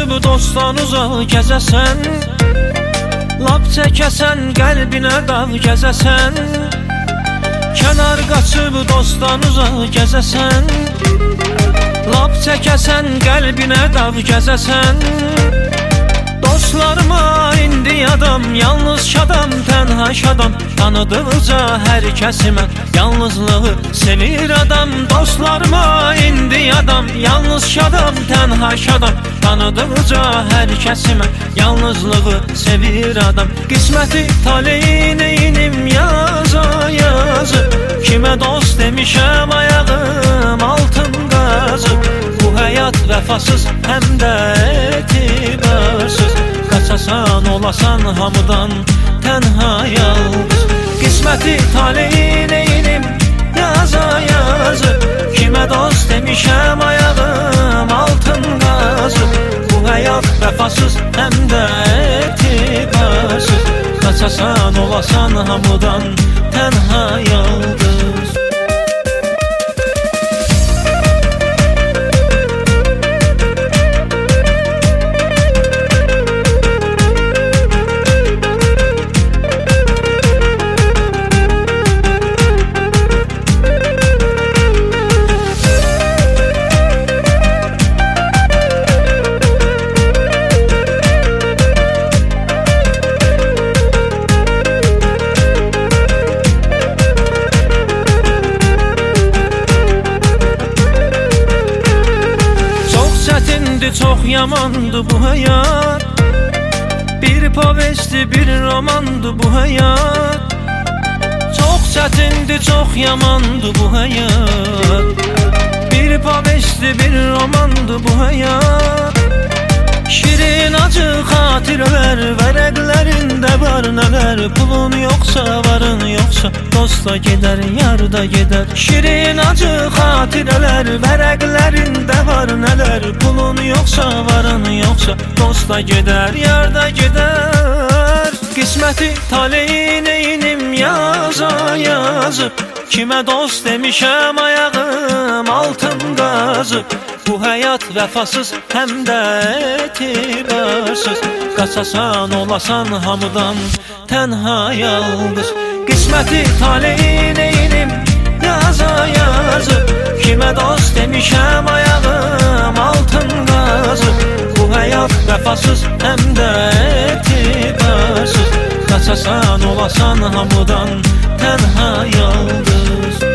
qaçıb dostdan uzaq gəzəsən, lap çəkəsən qəlbinə dağ gəzəsən. Kənar qaçıb dostdan uzaq gəzəsən, lap çəkəsən qəlbinə dağ gəzəsən. Dostlarıma indi adam, yalnız şadam, tənha şadam. Tanıdıqca hər kəsimə yalnızlığı sevir adam. Dostlarıma indi adam, yalnız şadam, tənha şadam. Tanıdıqca hər kəsimə yalnızlığı sevir adam. Qisməti taleyi neyinim yaza yazıb, kimə dost demişəm ayağım altın qazıb. Bu həyat vəfasız həm də etibarsız, qaçasan olasan hamıdan tənha yalqız. Qisməti taleyi neyinim yaza yazıb, kimə dost demişəm ayağım altın qazıb. Bu həyat vəfasız həm də etibarsız, qaçasan olasan hamıdan tənha yalqız. Çox yamandı bu həyat, bir povesti, bir romandı bu həyat. Çox çətindi, çox yamandı bu həyat, bir povesti, bir romandı bu həyat. Şirin acı xatirələr, vərəqlərində var nələr. Pulun yoxsa, varın yoxsa, dosta gedər, yarda gedər. Şirin acı xatirələr, vərəqlərində var nələr. Pulun yoxsa, varın yoxsa, dosta gedər, yarda gedər. Qisməti taleyi neyinim yaza yazıb, kimə dost demişəm ayağım altın qazıb. Bu həyat vəfasız həm də etibarsız, qaçasan olasan hamıdan tənha yalqız. Qisməti taleyi neyinim yaza yazıb, kimə dost demişəm ayağım altın qazıb. Bu həyat vəfasız həm də etibarsız, qaçasan olasan hamıdan tənha yalqız.